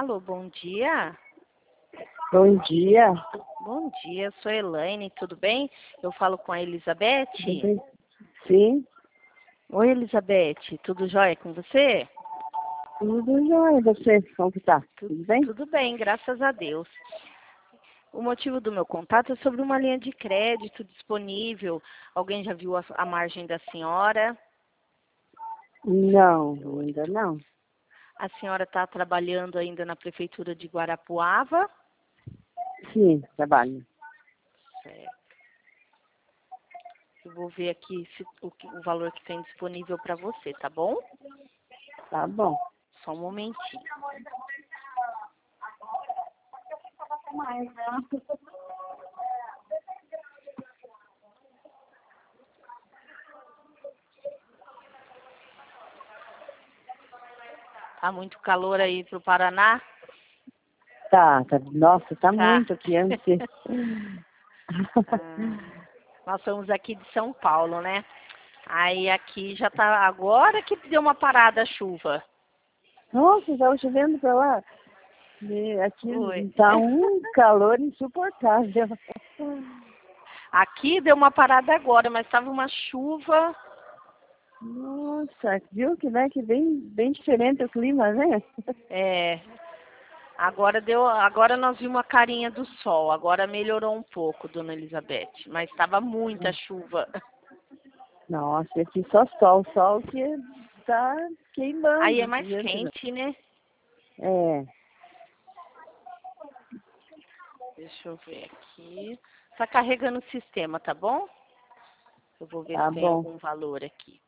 Alô, bom dia. Bom dia. Bom dia, sou Elaine, tudo bem? Eu falo com a Elizabeth. Tudo bem? Sim, Oi, Elizabeth, tudo jóia com você? tudo jóia. Você, como que tá? Tudo bem? Tudo bem, graças a Deus. O motivo do meu contato é sobre uma linha de crédito disponível. Alguém já viu a margem da senhora? Não, ainda não. A senhora está trabalhando ainda na prefeitura de Guarapuava? Sim, trabalho. Certo. Eu vou ver aqui o valor que tem disponível para você, tá bom? Tá bom. Só um momentinho. Tá muito calor aí pro Paraná? Tá. Nossa, tá Tá. muito aqui antes. Nós somos aqui de São Paulo, né? Aí aqui já tá, agora que deu uma parada a chuva. Nossa, tava chovendo pra lá. E aqui Oi. tá um calor insuportável. Aqui deu uma parada agora, mas tava uma chuva. Nossa, viu que, né, que bem diferente o clima, né? É, agora nós vimos a carinha do sol, agora melhorou um pouco, dona Elizabeth, mas estava muita chuva. Nossa, aqui só sol que tá queimando. Aí é mais gente, né? quente, né? É, Deixa eu ver aqui. Tá carregando o sistema, tá bom? Eu vou ver tá se tem bom. algum valor aqui.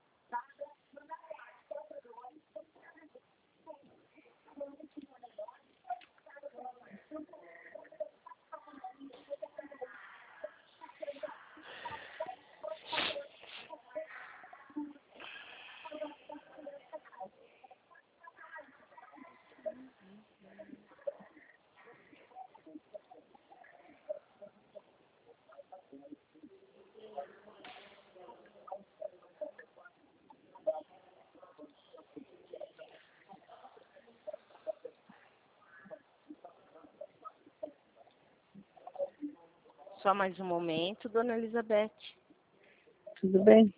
Só mais um momento, dona Elizabeth. Tudo bem?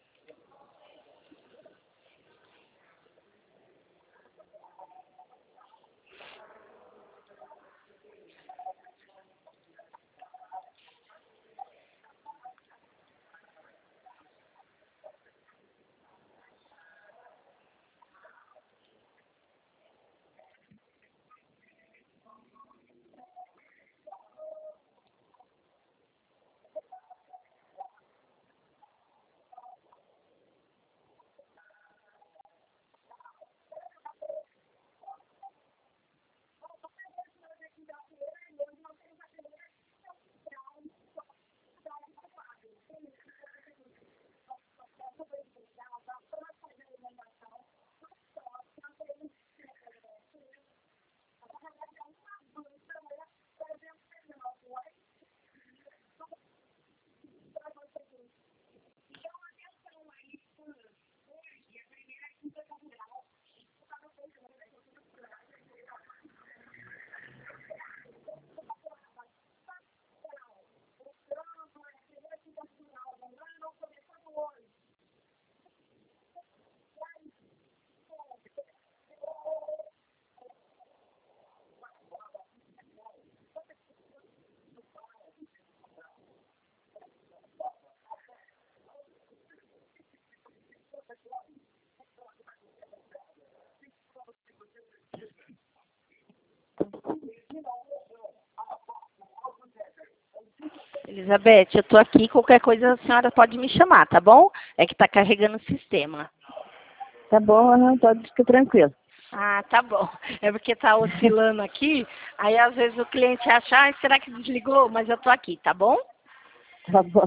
Elizabeth, eu tô aqui, qualquer coisa a senhora pode me chamar, tá bom? É que tá carregando o sistema. Tá bom, não, pode ficar tranquilo. Ah, tá bom. É porque tá oscilando aqui, aí às vezes o cliente acha, ah, será que desligou? Mas eu tô aqui, tá bom? Tá bom.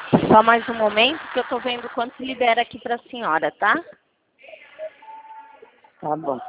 Só mais um momento que eu tô vendo quanto libera aqui pra senhora, tá? Tá bom.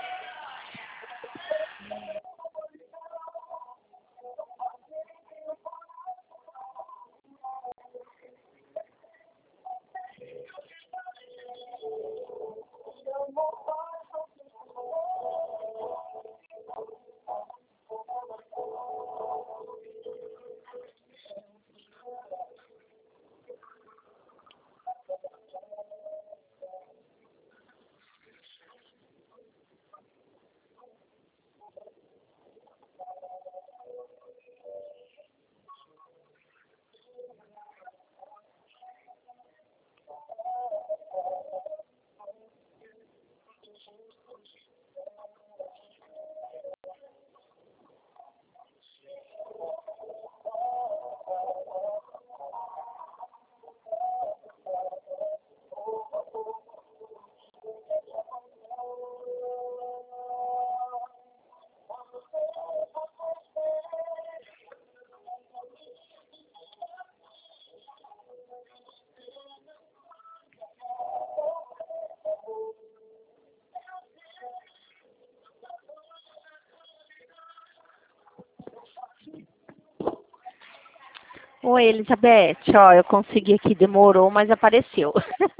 Oi, Elizabeth. Ó, eu consegui aqui, demorou, mas apareceu.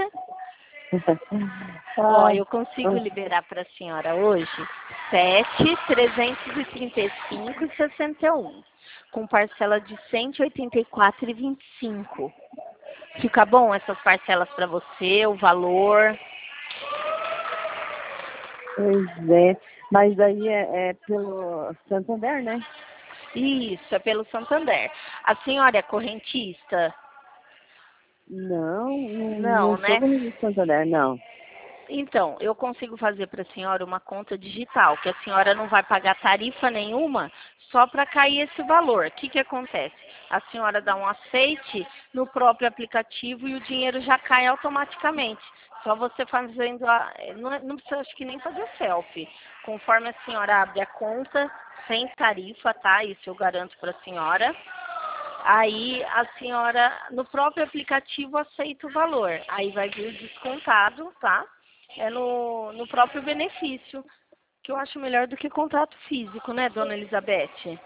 Ó, eu consigo liberar para a senhora hoje 7.335,61, com parcela de 184,25. Fica bom essas parcelas para você, o valor? Pois é. Mas daí é pelo Santander, né? Isso, é pelo Santander. A senhora é correntista? Não, Não, não sou né? do Santander, não. Então, eu consigo fazer para a senhora uma conta digital, que a senhora não vai pagar tarifa nenhuma, só para cair esse valor. O que acontece? A senhora dá um aceite no próprio aplicativo e o dinheiro já cai automaticamente. Só você fazendo não precisa, acho que nem fazer selfie. Conforme a senhora abre a conta, sem tarifa, tá? Isso eu garanto para a senhora. Aí a senhora, no próprio aplicativo, aceita o valor. Aí vai vir descontado, tá? É no próprio benefício, que eu acho melhor do que contrato físico, né, dona Elizabeth?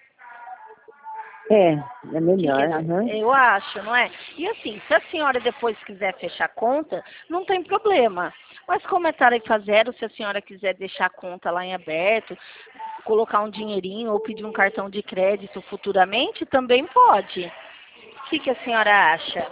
É melhor, aham. Eu acho, não é? E assim, se a senhora depois quiser fechar a conta, não tem problema. Mas como é tarifa zero, se a senhora quiser deixar a conta lá em aberto, colocar um dinheirinho ou pedir um cartão de crédito futuramente, também pode. O que a senhora acha?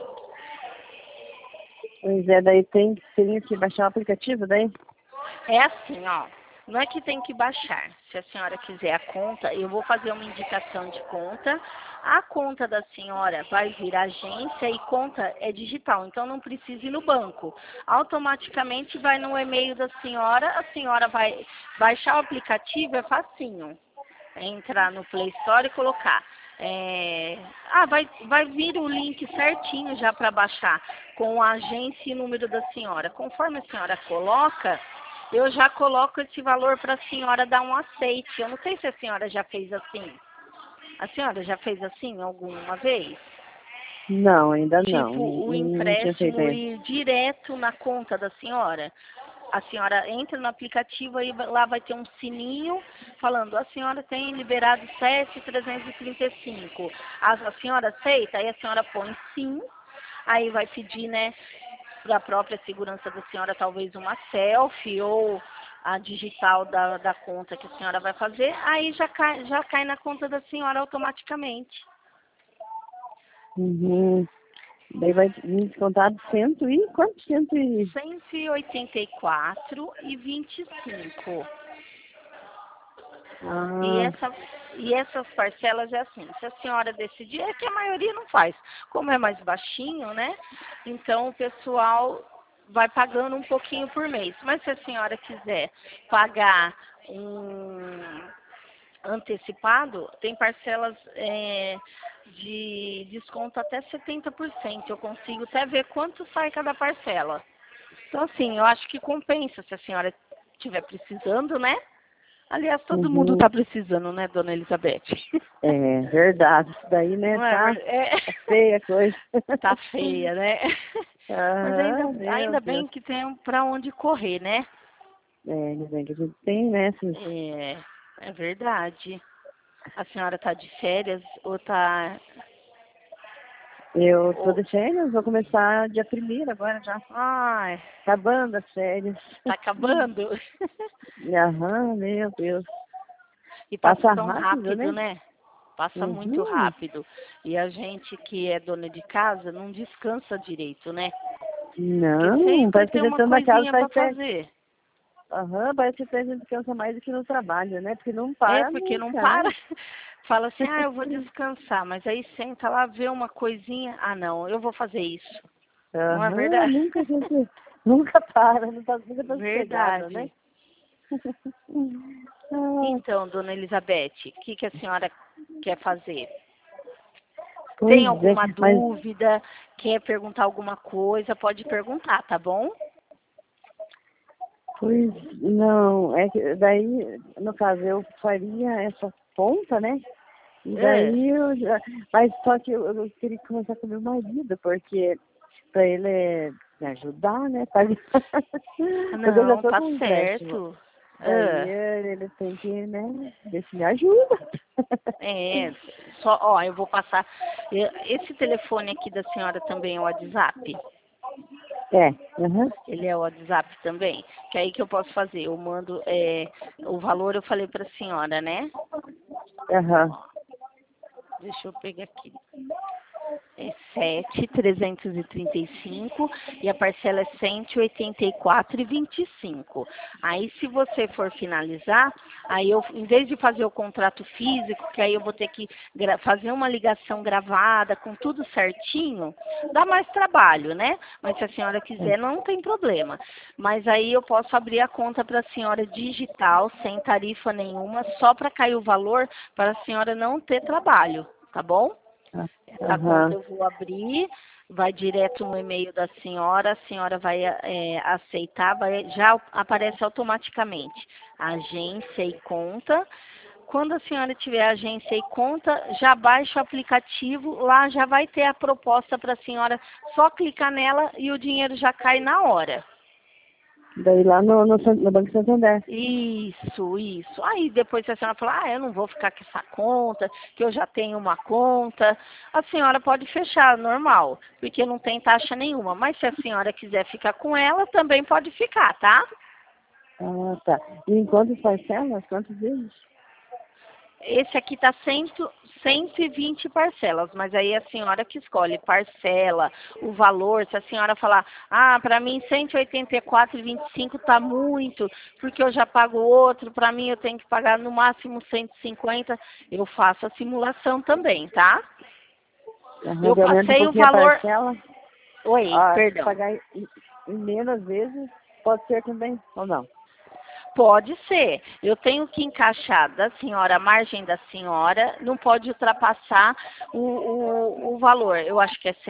Pois é, daí teria que baixar o aplicativo, daí? É assim, ó. Não é que tem que baixar. Se a senhora quiser a conta, eu vou fazer uma indicação de conta. A conta da senhora vai vir agência e conta é digital, então não precisa ir no banco. Automaticamente vai no e-mail da senhora, a senhora vai baixar o aplicativo, é facinho. É entrar no Play Store e colocar. Vai vir o link certinho já para baixar, com a agência e o número da senhora. Conforme a senhora coloca, eu já coloco esse valor para a senhora dar um aceite. Eu não sei se a senhora já fez assim. A senhora já fez assim alguma vez? Não, ainda não. Tipo, o Não tinha feito empréstimo isso. ir direto na conta da senhora. A senhora entra no aplicativo e lá vai ter um sininho falando, a senhora tem liberado 7.335. A senhora aceita? Aí a senhora põe sim. Aí vai pedir, né, para a própria segurança da senhora, talvez uma selfie ou a digital da conta que a senhora vai fazer. Aí já cai na conta da senhora automaticamente. Uhum. Daí vai me descontar de quanto? 184,25. E, Ah, essa, e essas parcelas é assim, se a senhora decidir, é que a maioria não faz. Como é mais baixinho, né? Então o pessoal vai pagando um pouquinho por mês. Mas se a senhora quiser pagar um antecipado, tem parcelas de desconto até 70%. Eu consigo até ver quanto sai cada parcela. Então, assim, eu acho que compensa se a senhora estiver precisando, né? Aliás, todo mundo está precisando, né, dona Elizabeth? É verdade. Isso daí, né, Não tá, é? tá feia a coisa. Tá feia, né? Mas Aham, meu ainda bem Deus. que tem para onde correr, né? É, ainda bem que a gente tem, né, esses... É verdade. A senhora está de férias ou está... Eu tô de férias, vou começar dia 1º agora já. Ai, Acabando as férias. tá acabando? Aham, meu Deus. E passa Passa tão rápido, rápido, né? né? Passa muito Uhum. rápido. E a gente que é dona de casa não descansa direito, né? Porque Não, sempre parece que tem a uma gestão da casa coisinha faz para até... fazer. Aham, parece que a gente cansa mais do que no trabalho, né? Porque não É, para porque não nunca, né? para. Fala assim, ah, eu vou descansar, mas aí senta lá, vê uma coisinha, ah não, eu vou fazer isso. Não é Aham, verdade? nunca a gente... Nunca para, não tá, nunca tá sossegada, né? Verdade. Então, dona Elizabeth, o que a senhora quer fazer? Tem Pois é, alguma mas dúvida? Quer perguntar alguma coisa? Pode perguntar, tá bom? pois não, é que daí, no caso, eu faria essa conta, né? E É. daí eu já, mas só que eu queria conversar com meu marido, porque para ele me ajudar, né? Porque eu já Não, tô tá com um empréstimo. certo. Daí É. ele tem que, né, ver se me ajuda. É, só, ó, eu vou passar. Esse telefone aqui da senhora também é o WhatsApp? É, aham, Ele é o WhatsApp também? Que aí que eu posso fazer? Eu mando o valor, eu falei para a senhora, né? aham. Deixa eu pegar aqui. É 7.335 e a parcela é 184,25. Aí, se você for finalizar, aí eu, em vez de fazer o contrato físico, que aí eu vou ter que fazer uma ligação gravada com tudo certinho, dá mais trabalho, né? Mas se a senhora quiser, não tem problema. Mas aí eu posso abrir a conta para a senhora digital, sem tarifa nenhuma, só para cair o valor, para a senhora não ter trabalho, tá bom? Essa conta Aham. eu vou abrir, vai direto no e-mail da senhora, a senhora vai aceitar, já aparece automaticamente agência e conta. Quando a senhora tiver agência e conta, já baixa o aplicativo, lá já vai ter a proposta para a senhora só clicar nela e o dinheiro já cai na hora. Daí lá no Banco Santander. Isso. Aí depois se a senhora falar, eu não vou ficar com essa conta, que eu já tenho uma conta, a senhora pode fechar, normal, porque não tem taxa nenhuma. Mas se a senhora quiser ficar com ela, também pode ficar, tá? Ah, tá. E em quantas parcelas? Quantos vezes? Esse aqui está 120 parcelas, mas aí a senhora que escolhe parcela, o valor. Se a senhora falar, ah, para mim 184,25 está muito, porque eu já pago outro, para mim eu tenho que pagar no máximo 150, eu faço a simulação também, tá? Eu Aham, aumenta um passei o pouquinho a valor. parcela. Oi, Ah, se perdão. pagar em menos vezes, pode ser também, ou não? Pode ser. Eu tenho que encaixar da senhora, a margem da senhora, não pode ultrapassar o valor. Eu acho que é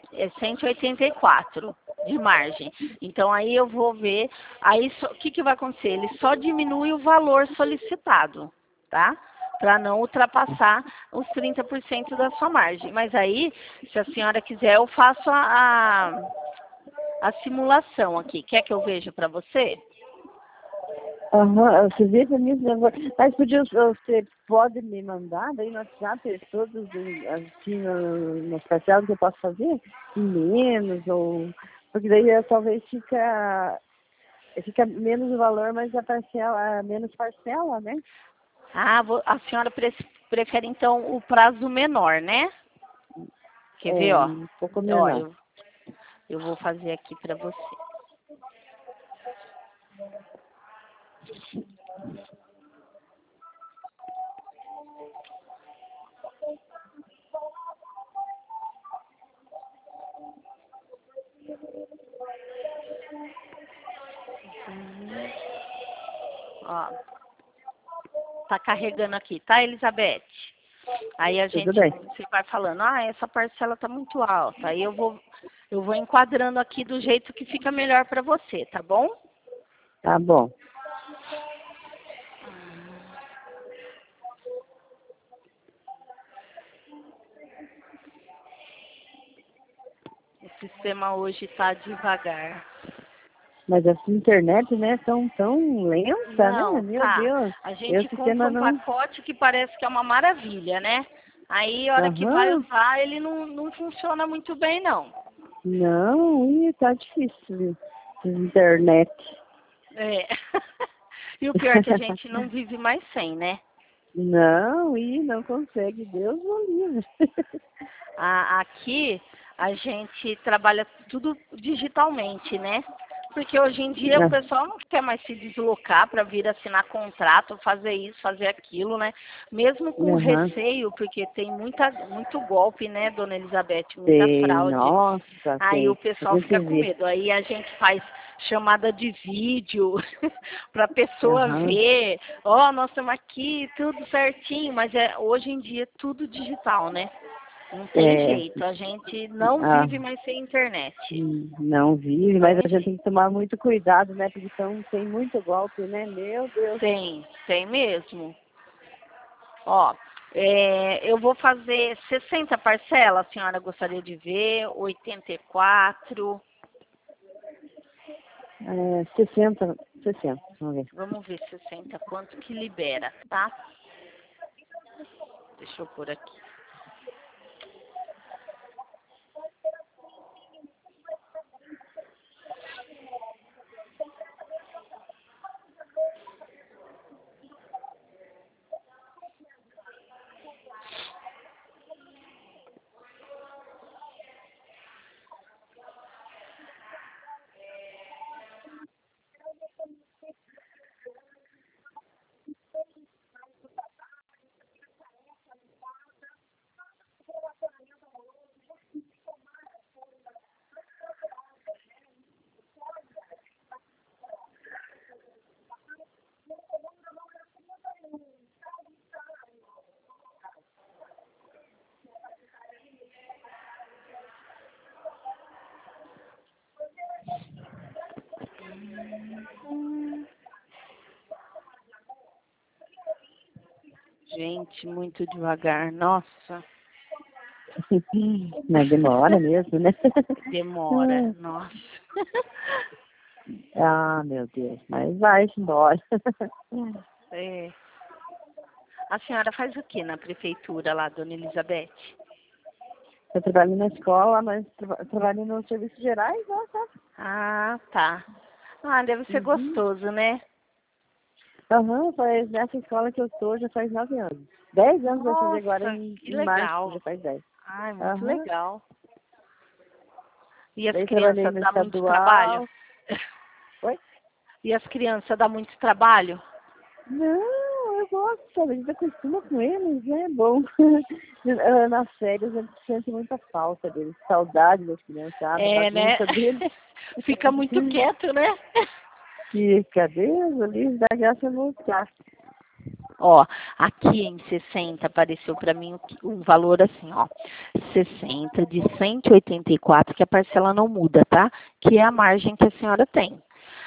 184 de margem. Então aí eu vou ver, aí o que vai acontecer? Ele só diminui o valor solicitado, tá? Para não ultrapassar os 30% da sua margem. Mas aí, se a senhora quiser, eu faço a simulação aqui. Quer que eu veja para você? Aham, você vê pra mim, mas você pode me mandar daí no WhatsApp todos assim, nas parcelas que eu posso fazer? Em menos, ou... Porque daí talvez fica menos o valor, mas a parcela, menos parcela, né? Ah, a senhora prefere então o prazo menor, né? Quer ver, É, ó? um pouco Ó, menor. eu vou fazer aqui para você. Ó, tá carregando aqui, tá, Elizabeth? Aí Tudo bem. você vai falando, ah, essa parcela tá muito alta. Aí eu vou enquadrando aqui do jeito que fica melhor para você, tá bom? Tá bom. sistema hoje está devagar. Mas essa internet, né, tão lenta, né? Não, Meu tá. Deus. A E o gente compra sistema um não. pacote que parece que é uma maravilha, né? Aí, a hora que vai Aham. usar, ele não funciona muito bem, não. Não, tá difícil. Internet. É. E o pior é que a gente não vive mais sem, né? Não, não consegue. Deus o livre. Aqui a gente trabalha tudo digitalmente, né? Porque hoje em dia o pessoal não quer mais se deslocar para vir assinar contrato, fazer isso, fazer aquilo, né? Mesmo com Aham. receio, porque tem muito golpe, né, dona Elizabeth? Muita Tem, fraude. nossa, Aí o tem. A pessoal gente fica com vê. medo. Aí a gente faz chamada de vídeo para a pessoa Aham. ver. Ó, nós estamos aqui, tudo certinho, mas hoje em dia é tudo digital, né? Não tem É, jeito, a gente não ah, vive mais sem internet. não vive, mas Não a gente vive. tem que tomar muito cuidado, né? Porque tem muito golpe, né? Meu Deus. Tem mesmo. Ó, eu vou fazer 60 parcelas, a senhora gostaria de ver, 84. 60. Vamos ver. Vamos ver 60, quanto que libera, tá? Deixa eu pôr aqui. Gente, muito devagar. Nossa, Mas demora mesmo, né? demora. Nossa. Ah, meu Deus, mas vai embora. É. A senhora faz o que na prefeitura lá, dona Elizabeth? Eu trabalho na escola, mas trabalho nos serviços gerais, ó, tá? Ah, tá. Ah, deve ser Uhum. gostoso, né? Aham, faz nessa escola que eu tô já faz 9 anos. 10 anos vai fazer agora Nossa, que em março, já legal. faz 10. Ai, muito Aham. legal. E as Daí trabalhei crianças no dão muito trabalho? estadual. Oi? E as crianças dão muito trabalho? Não, eu gosto, a gente acostuma com eles, né? É bom. Nas férias a gente sente muita falta deles, saudade das criançadas, É, né? bagunça deles. Fica muito quieto, né? Fica, Deus, o livro da graça voltar. Ó, aqui em 60 apareceu para mim um valor assim, ó. 60 de 184, que a parcela não muda, tá? Que é a margem que a senhora tem.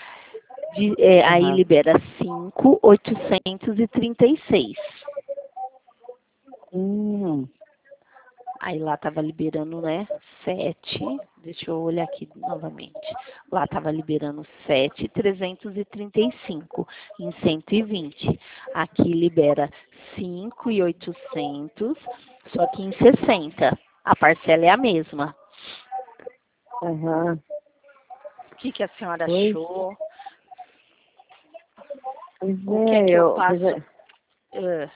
Aí Aham. libera 5.836. Hum, Aí lá tava liberando, né, 7. Deixa eu olhar aqui novamente. Lá tava liberando 7.335 em 120. Aqui libera 5.800, só que em 60. A parcela é a mesma. aham. O que a senhora Pois, achou? pois O que é que eu pois passo? é. Ah,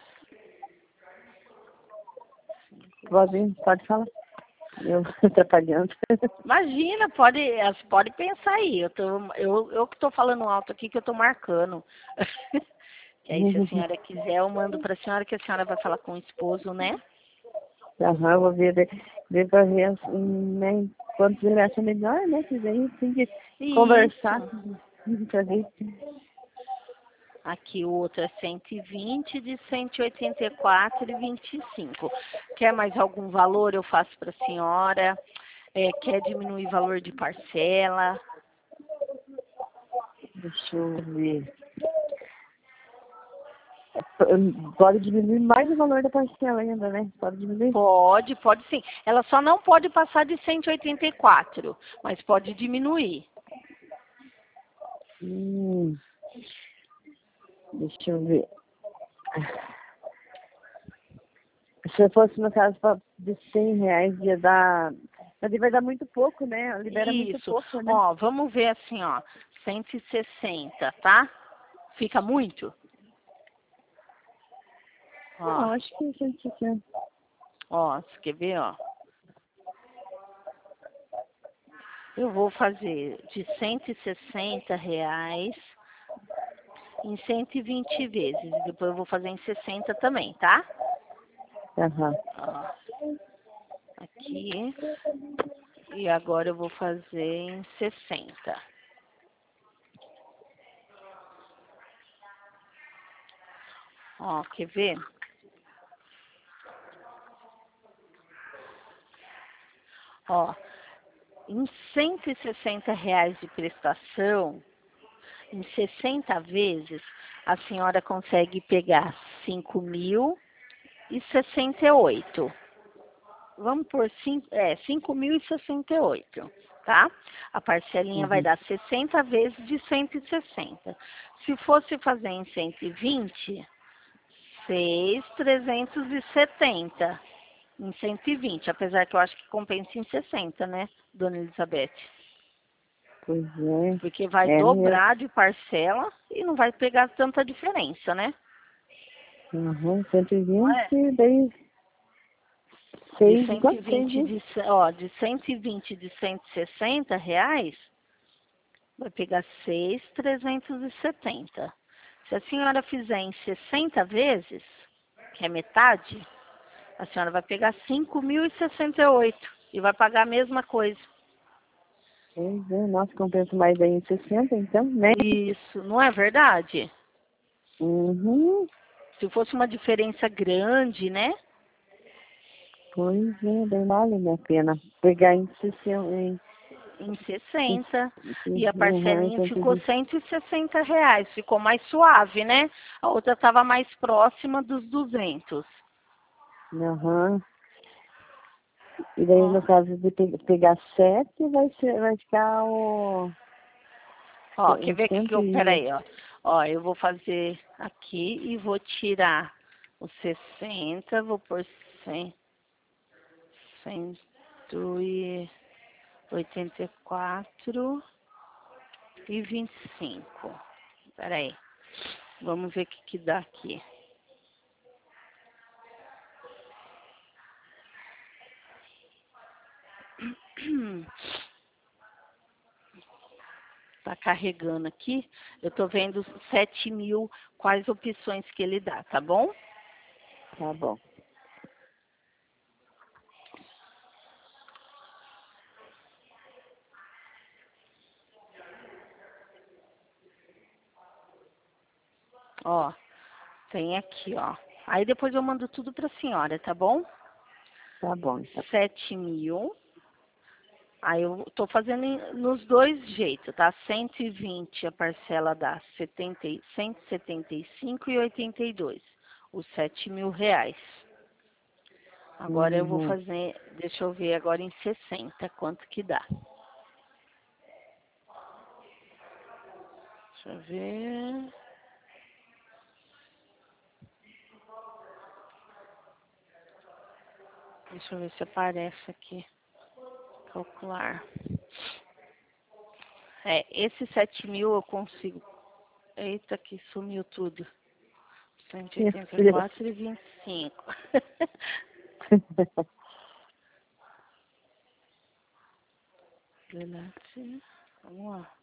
Pode falar. Eu atrapalhando. imagina, pode pensar aí. Eu que estou falando alto aqui que eu estou marcando. Que aí, se a senhora quiser, eu mando para a senhora que a senhora vai falar com o esposo, né? Aham, vou ver pra ver assim, né? Quantos ele acha melhor, né? Que daí tem que conversar Isso. pra ver. Aqui o outro é 120 de 184,25. Quer mais algum valor? Eu faço para a senhora. Quer diminuir o valor de parcela? Deixa eu ver. Pode diminuir mais o valor da parcela ainda, né? Pode diminuir? Pode sim. Ela só não pode passar de 184, mas pode diminuir. Deixa eu ver. Se eu fosse, no caso, de R$100, ia dar... Mas vai dar muito pouco, né? Libera muito pouco, né? Ó, vamos ver assim, ó. 160, tá? Fica muito? Ó. Não, acho que 160. Ó, você quer ver, ó? Eu vou fazer de R$160 em 120 vezes. Depois eu vou fazer em 60 também, tá? Aham. Ó, aqui. E agora eu vou fazer em 60. Ó, quer ver? Ó, em R$160 de prestação, em 60 vezes, a senhora consegue pegar 5.068. Vamos por 5.068, tá? A parcelinha vai dar 60 vezes de 160. Se fosse fazer em 120, 6.370 em 120, apesar que eu acho que compensa em 60, né, dona Elizabeth? Pois é. Porque vai Mesmo. dobrar de parcela e não vai pegar tanta diferença, né? 120, daí... De 120 de 120 de R$160, vai pegar 6.370. Se a senhora fizer em 60 vezes, que é metade, a senhora vai pegar 5.068 e vai pagar a mesma coisa. Pois é, nossa, compensa mais aí em 60, então, né? Isso, não é verdade? Se fosse uma diferença grande, né? Pois é, bem vale a pena pegar em 60. Em 60. E a Uhum, parcelinha ficou R$160. Ficou mais suave, né? A outra estava mais próxima dos 200. E daí, Ó, no caso de pegar 7, vai ficar ó, quer ver que eu... 100 Peraí, ó. Ó, eu vou fazer aqui e vou tirar os 60. Vou pôr 100, 184,25. Peraí. Vamos ver o que dá aqui. Tá carregando aqui. Eu tô vendo 7.000, quais opções que ele dá, tá bom? Tá bom. Ó, tem aqui, ó. Aí depois eu mando tudo pra senhora, tá bom? Tá bom, então. 7.000. Aí eu tô fazendo nos dois jeitos, tá? 120 a parcela dá 175,82. Os R$7.000. Agora eu vou fazer, deixa eu ver agora em 60 quanto que dá. Deixa eu ver. Deixa eu ver se aparece aqui. Calcular. Esse 7.000 eu consigo. Eita, que sumiu tudo. 184,25. Vamos lá.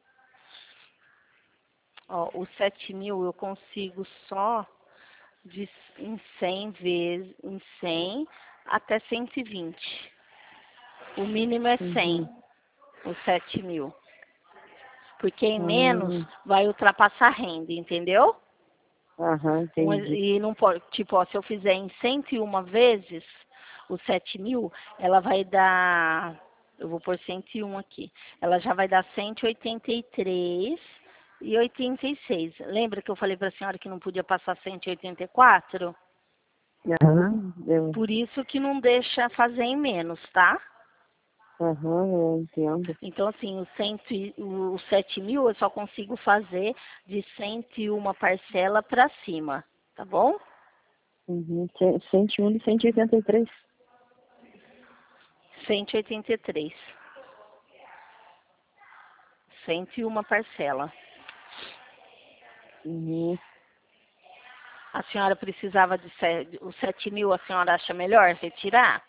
Ó, o 7.000 eu consigo só em 100 vezes, em 100 até 120. O mínimo é 100, os 7.000. Porque em menos vai ultrapassar a renda, entendeu? Entendi. E não pode, tipo, ó, se eu fizer em 101 vezes os 7.000, ela vai dar, eu vou pôr 101 aqui, ela já vai dar 183 e 86. Lembra que eu falei para a senhora que não podia passar 184? Aham, Por isso que não deixa fazer em menos, tá? eu entendo. Então, assim, os 7 mil eu só consigo fazer de 101 parcela para cima, tá bom? 101 e 183. 183. 101 parcela. Uhum. A senhora precisava de os 7 mil, a senhora acha melhor retirar?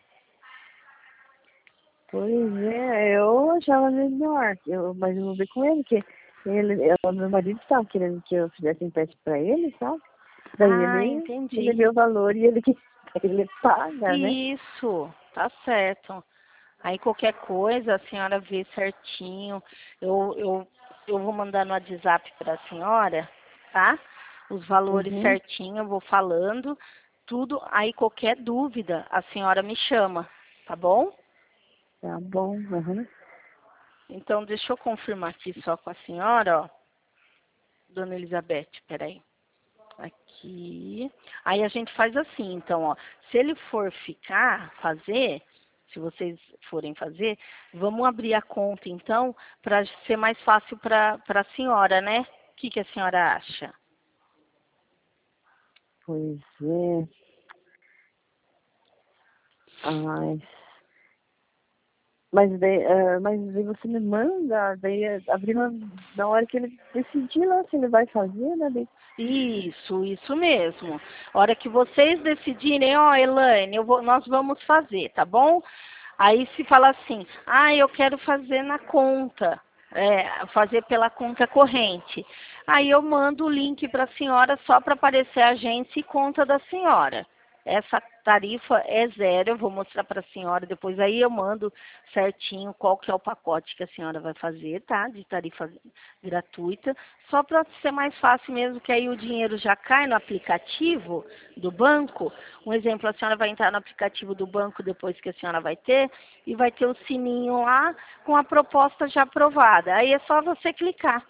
Pois é, eu achava melhor, mas eu vou ver com ele, que meu marido estava querendo que eu fizesse empréstimo para ele, sabe? Daí Ah, ele entendi. vê o valor e ele paga, né? Isso, tá certo. Aí qualquer coisa a senhora vê certinho. Eu, eu, eu vou mandar no WhatsApp para a senhora, tá? Os valores Uhum, certinho, eu vou falando tudo. Aí qualquer dúvida a senhora me chama, tá bom? tá bom, uhum. Então deixa eu confirmar aqui só com a senhora, ó. Dona Elizabeth, peraí. Aqui. Aí a gente faz assim, então, ó. Se ele for fazer, se vocês forem fazer, vamos abrir a conta, então, para ser mais fácil para a senhora, né? O que a senhora acha? Pois é. Ai, mas daí você me manda, daí abrir na hora que ele decidir lá se ele vai fazer, né? Isso mesmo. Hora que vocês decidirem, ó, Elaine, nós vamos fazer, tá bom? Aí se fala assim, eu quero fazer na conta, fazer pela conta corrente. Aí eu mando o link para a senhora só para aparecer a agência e conta da senhora. Essa tarifa é zero, eu vou mostrar para a senhora depois. Aí eu mando certinho qual que é o pacote que a senhora vai fazer, tá? De tarifa gratuita. Só para ser mais fácil mesmo, que aí o dinheiro já cai no aplicativo do banco. Um exemplo, a senhora vai entrar no aplicativo do banco depois que a senhora vai ter, e vai ter o sininho lá com a proposta já aprovada. Aí é só você clicar.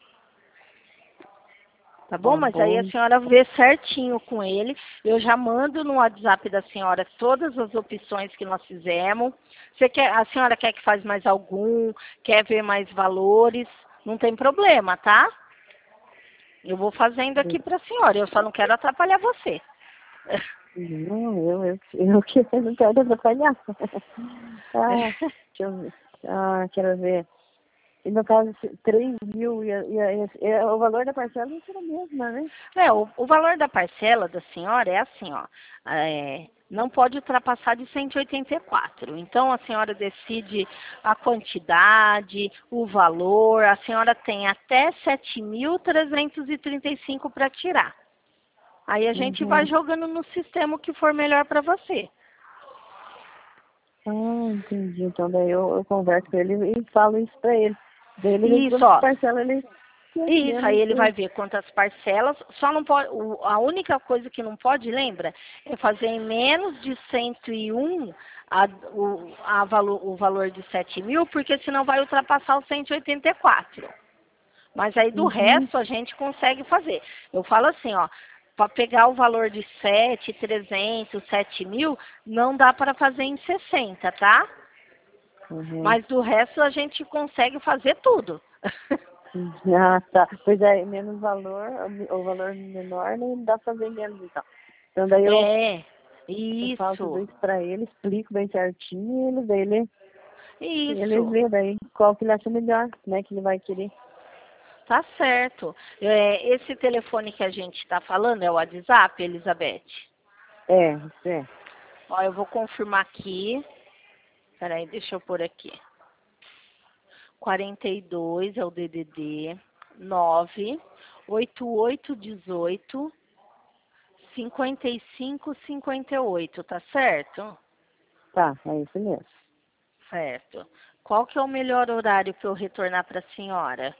Tá bom? Tá Mas aí a bom. senhora vê certinho com ele. Eu já mando no WhatsApp da senhora todas as opções que nós fizemos. A senhora quer que faz mais algum? Quer ver mais valores? Não tem problema, tá? Eu vou fazendo aqui para a senhora. Eu só não quero atrapalhar você. Não, eu que não quero atrapalhar. Deixa eu ver. Quero ver. E no caso, 3 mil, o valor da parcela não será a mesma, né? O valor da parcela da senhora é assim, ó. Não pode ultrapassar de 184. Então, a senhora decide a quantidade, o valor. A senhora tem até 7.335 para tirar. Aí a gente vai Uhum. jogando no sistema o que for melhor para você. Entendi. Então daí eu converso com ele e falo isso pra ele. Daí ele vê Isso, quantas ó. parcelas ele quer Isso, aí menos ele vai que. ver quantas parcelas, só não pode, a única coisa que não pode, lembra, é fazer em menos de 101 o valor de 7 mil, porque senão vai ultrapassar os 184. Mas aí do Uhum. resto a gente consegue fazer. Eu falo assim, ó, para pegar o valor de 7.300, 7 mil, não dá para fazer em 60, tá? Uhum. Mas do resto a gente consegue fazer tudo. Tá. Pois é, menos valor, o valor menor não dá pra ver menos então. Então daí É, eu falo tudo isso. isso pra ele, explico bem certinho e ele Isso, vê daí qual que ele acha melhor, né, que ele vai querer. tá certo. Esse telefone que a gente está falando é o WhatsApp, Elizabeth? Isso é. Ó, eu vou confirmar aqui. Peraí, deixa eu pôr aqui. 42 é o DDD 98818 5558, tá certo? Tá, é isso mesmo. Certo. Qual que é o melhor horário para eu retornar para a senhora?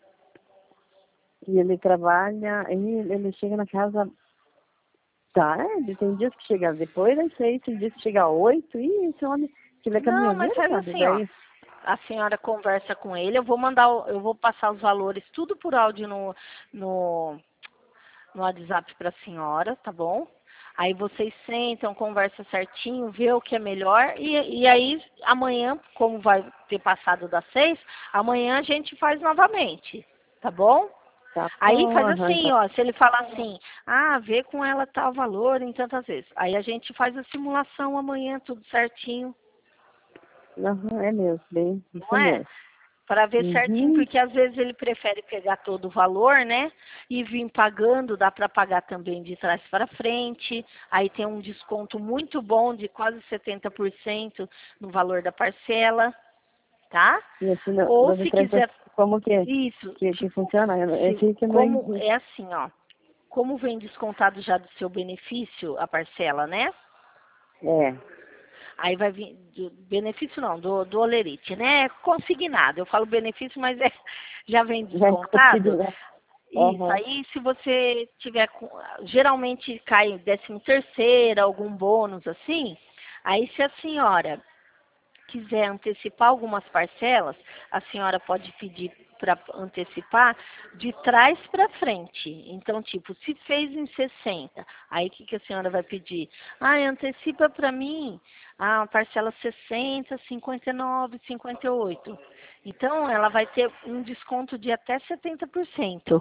E ele trabalha, ele chega na casa tarde, tem dias que chega depois das 6, tem dias que chega às 8, e esse homem, que ele é Não, mas caminhoneiro, faz sabe? assim, ó. Daí. a senhora conversa com ele, eu vou passar os valores tudo por áudio no, no WhatsApp para a senhora, tá bom? Aí vocês sentam, conversam certinho, vê o que é melhor e aí amanhã, como vai ter passado das 6, amanhã a gente faz novamente, tá bom? Tá Aí bom, faz aham, assim, tá. ó, se ele falar assim, vê com ela tal valor em tantas vezes. Aí a gente faz a simulação amanhã, tudo certinho, Aham, é mesmo, bem, isso não é? mesmo. Para ver certinho, Uhum. porque às vezes ele prefere pegar todo o valor, né? E vir pagando, dá para pagar também de trás para frente. Aí tem um desconto muito bom de quase 70% no valor da parcela, tá? E assim, Ou você se traz quiser como isso, que tipo, funciona? Esse que eu não como entendi. é assim, ó. Como vem descontado já do seu benefício a parcela, né? É, Aí vai vir, do benefício não, do Olerite, né? Consignado. Eu falo benefício, mas já vem já consegui, descontado. né? Isso, Aham. aí se você tiver, geralmente cai 13º, algum bônus assim, aí se a senhora quiser antecipar algumas parcelas, a senhora pode pedir para antecipar de trás para frente. Então, tipo, se fez em 60, aí o que a senhora vai pedir? Antecipa para mim a parcela 60, 59, 58. Então, ela vai ter um desconto de até 70%.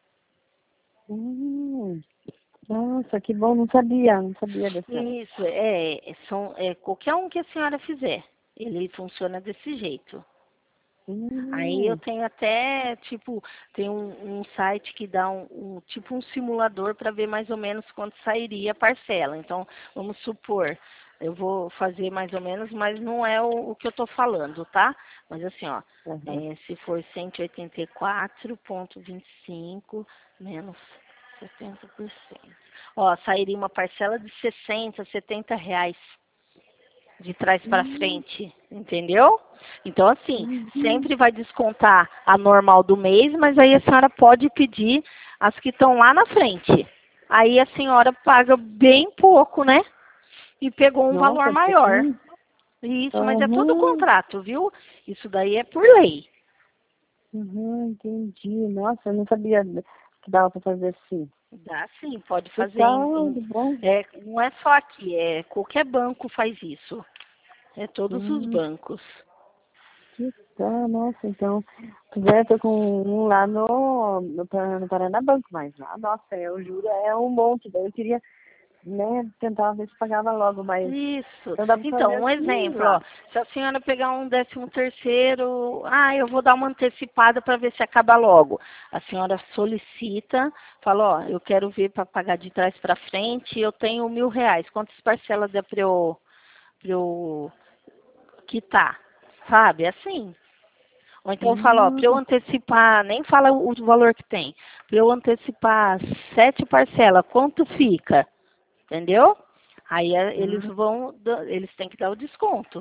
Hum, nossa, que bom, não sabia dessa. Isso, qualquer um que a senhora fizer, ele funciona desse jeito. Aí eu Hum, tenho até, tipo, tem um site que dá tipo um simulador para ver mais ou menos quanto sairia a parcela. Então, vamos supor, eu vou fazer mais ou menos, mas não é o que eu estou falando, tá? Mas assim, ó, aham. se for 184,25 menos 70%. Ó, sairia uma parcela de 60, R$ 70 de trás para Hum, frente, entendeu? Então, assim, uhum. sempre vai descontar a normal do mês, mas aí a senhora pode pedir as que estão lá na frente. Aí a senhora paga bem pouco, né? E pegou um valor Nossa, maior. sim. Isso, mas é todo Aham, contrato, viu? Isso daí é por lei. uhum, entendi. Nossa, eu não sabia que dava para fazer assim. Dá sim, pode fazer Legal, que bom. não é só aqui, qualquer banco faz isso. É todos os Hum, bancos. que tá, nossa, então, já tô com um lá no Paraná Banco, mas lá, nossa, eu juro, é um monte, daí eu queria, né, tentar ver se pagava logo, mas Isso. então dá pra fazer Então, um assim exemplo, ó, lá. se a senhora pegar um 13º, eu vou dar uma antecipada para ver se acaba logo. A senhora solicita, fala, ó, eu quero ver para pagar de trás para frente, eu tenho R$ 1.000. Quantas parcelas dá pra eu quitar? Sabe? Assim. Ou então fala, ó, para eu Hum, antecipar, nem fala o valor que tem, para eu antecipar 7 parcelas, quanto fica? Entendeu? Aí ah, eles têm que dar o desconto.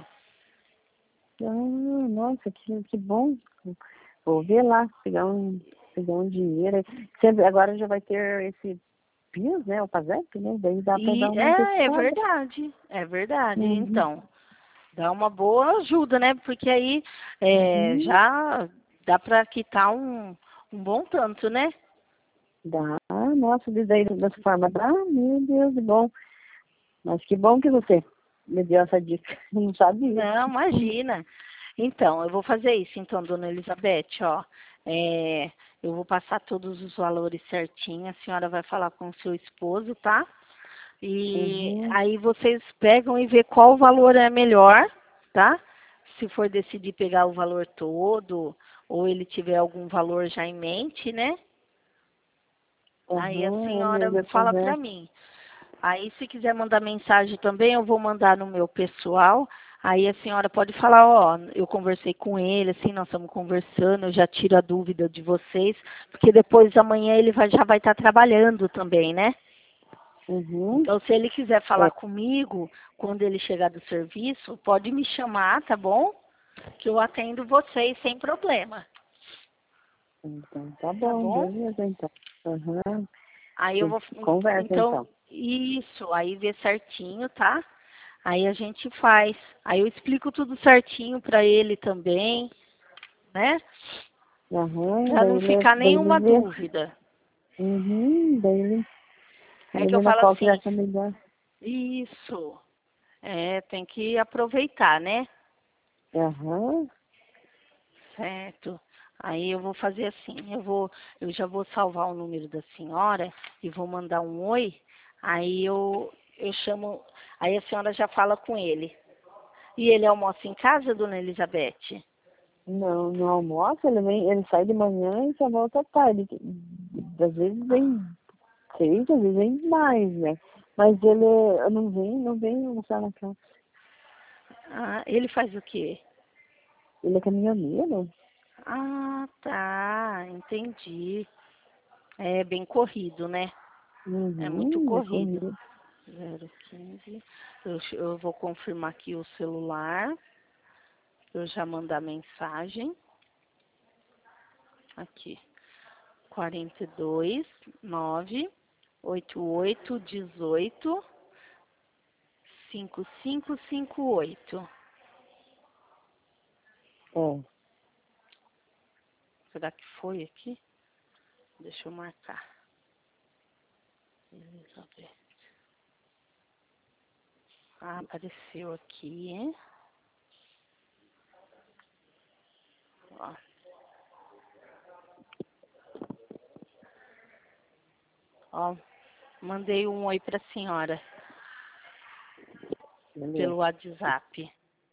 nossa, que bom. Vou ver lá, pegar um dinheiro. Sempre, agora já vai ter esse PIS, né, o PASEP, né, daí dá pra dar E uma antecipada. é verdade. Uhum, Então, dá uma boa ajuda, né? Porque aí uhum, já dá para quitar um bom tanto, né? dá, nossa, daí dessa forma, dá, meu Deus, que bom. Mas que bom que você me deu essa dica. Eu não sabia. Não, imagina. Então, eu vou fazer isso, então, dona Elizabeth, ó. É, eu vou passar todos os valores certinho, a senhora vai falar com o seu esposo, tá? E Uhum, aí vocês pegam e vê qual valor é melhor, tá? Se for decidir pegar o valor todo, ou ele tiver algum valor já em mente, né? Aí a uhum, é senhora mesmo, fala uhum. para mim. Aí, se quiser mandar mensagem também, eu vou mandar no meu pessoal. Aí a senhora pode falar, ó, eu conversei com ele, assim, nós estamos conversando, eu já tiro a dúvida de vocês, porque depois amanhã ele já vai estar trabalhando também, né? Uhum, Então, se ele quiser falar é, comigo quando ele chegar do serviço, pode me chamar, tá bom? Que eu atendo vocês sem problema, então tá tá bom, bom? beleza, então. Uhum, Aí eu a vou, gente conversa, então, então. isso, aí vê certinho, tá? Aí a gente faz. Aí eu explico tudo certinho para ele também, né? Aham, Para não ficar daí ele nenhuma vê. dúvida. Daí É ele que eu vê na falo qual que vai assim, ser melhor. isso, tem que aproveitar, né? Aham, Certo. Aí eu vou fazer assim, eu já vou salvar o número da senhora e vou mandar um oi. Aí eu chamo, aí a senhora já fala com ele. E ele almoça em casa, dona Elizabeth? não, no almoço ele sai de manhã e só volta à tarde. Às vezes vem 6, às vezes vem mais, né? Mas ele não vem almoçar na casa. Ah, ele faz o quê? Ele é caminhoneiro? Ah, tá, entendi. É bem corrido, né? É muito É corrido. corrido. 015. Eu vou confirmar aqui o celular. Eu já mandar mensagem. Aqui. 42 9 88 18 5558. É. Será que foi aqui? Deixa eu marcar. Elizabeth. Ah, apareceu aqui, hein? Ó. Ó, mandei um oi pra senhora Beleza. pelo WhatsApp.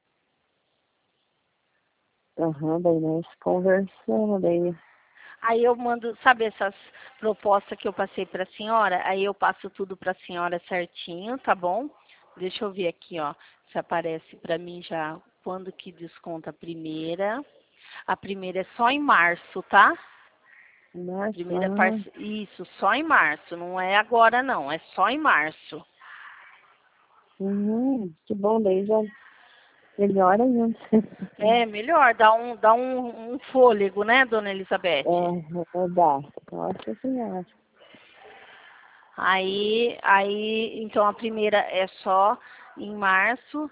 Aham, daí nós conversamos, daí. Aí eu mando, sabe essas propostas que eu passei para a senhora? Aí eu passo tudo para a senhora certinho, tá bom? Deixa eu ver aqui, ó, se aparece para mim já quando que desconta a primeira. A primeira é só em março, tá? Primeira Nossa, parce... Isso, só em março, não é agora não, é só em março. que bom, daí já melhora ainda. É melhor, dá um fôlego, né, dona Elizabeth? Dá. Nossa senhora. Então a primeira é só em março.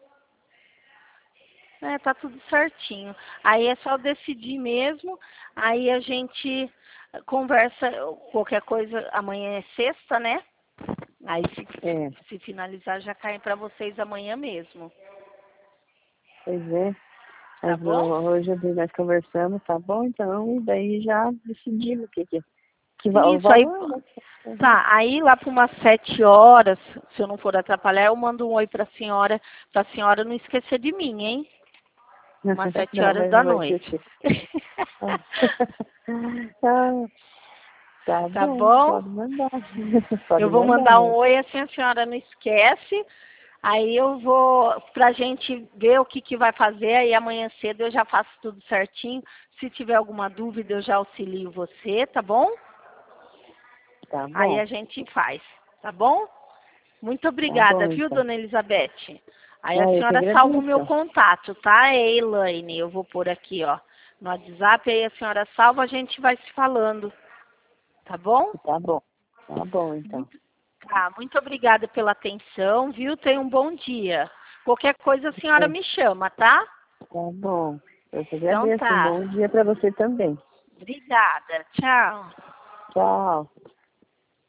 Tá tudo certinho. Aí é só decidir mesmo. Aí a gente conversa qualquer coisa. Amanhã é sexta, né? Aí É, se finalizar já cai para vocês amanhã mesmo. pois é. Tá Mas bom? hoje nós conversamos, tá bom? Então, e daí já decidimos que o Isso aí. valor, né? Tá, aí lá para umas 7 horas, se eu não for atrapalhar, eu mando um oi para a senhora não esquecer de mim, hein? Umas sete Não, horas mas da não vai noite. esquecer. Ah, tá Tá bom, bom? pode mandar. Pode Eu vou mandar, mandar um né? oi, assim a senhora não esquece. Aí eu vou, pra gente ver o que vai fazer, aí amanhã cedo eu já faço tudo certinho. Se tiver alguma dúvida, eu já auxilio você, tá bom? Tá Aí bom, a gente faz, tá bom? Muito tá obrigada, bom, viu, então. dona Elizabeth? Aí a Ah, eu que senhora salva o meu agradeço. contato, tá? É Elaine, eu vou pôr aqui, ó, no WhatsApp, aí a senhora salva, a gente vai se falando, tá bom? Tá bom, então. Muito, muito obrigada pela atenção, viu? Tenha um bom dia. Qualquer coisa a senhora Tá me chama, tá? tá bom. Eu que Então agradeço. Um tá. bom dia para você também. Obrigada. Tchau. Tchau.